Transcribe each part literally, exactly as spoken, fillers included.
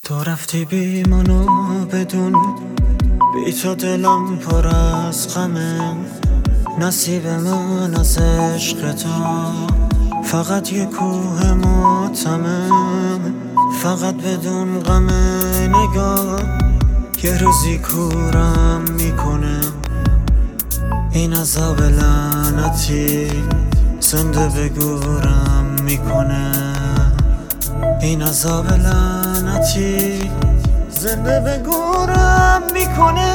تو رفتی بی منو بدون، بی تو دلم پر از غمه. نصیب من از عشق تو فقط یه کوه ماتمه. فقط بدون غم نگاه یه روزی کورم میکنه. این عذاب لعنتی زنده به گورم میکنه. این عذاب لعنتی زنده به گورم میکنه.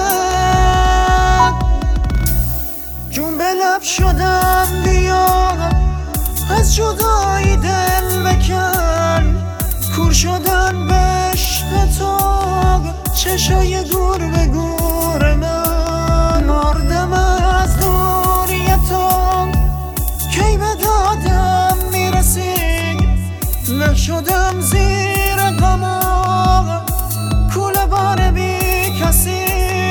جون به لب شدم بیا از جدایی دل بکن. کور شدن به عشق تو چشای گور به گور من. مردم از دوری تو کی به دادم میرسی. نشدم زیر غم کوله بار بی کسی.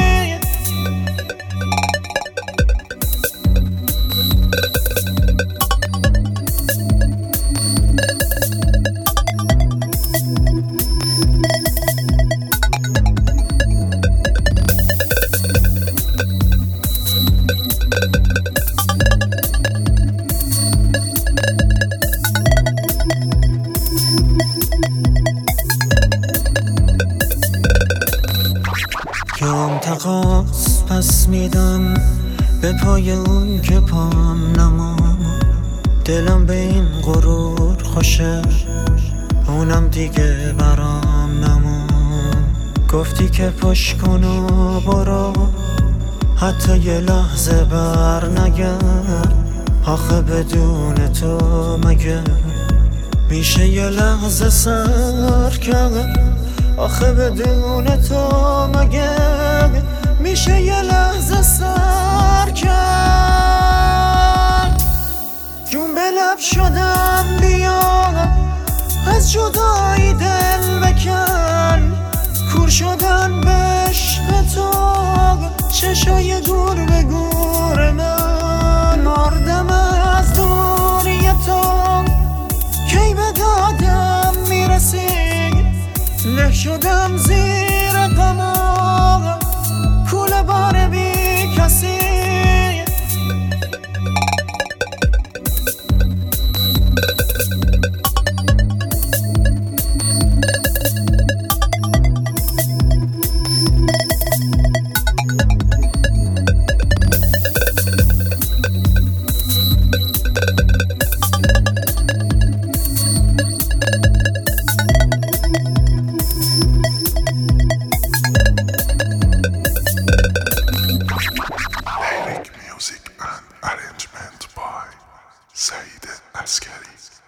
یام تقاس پس میدم به پای اون که پام نما. دلم به این غرور خوشه اونم دیگه برام نما. گفتی که پشت کن و برو حتی یه لحظه بر نگرد. آخه بدون تو مگه میشه یه لحظه سر کرد. آخه بدون تو مگه میشه یه لحظه سر کرد. جون به لب شدم بیا از جدایی دل بکن. کور شدن به عشق تو چشای گور به گور من. مردم از دوری تو کی به دادم میرسی. له شدم زیر غم کوله بار بی کسی. Music and arrangement by Saeed Askari.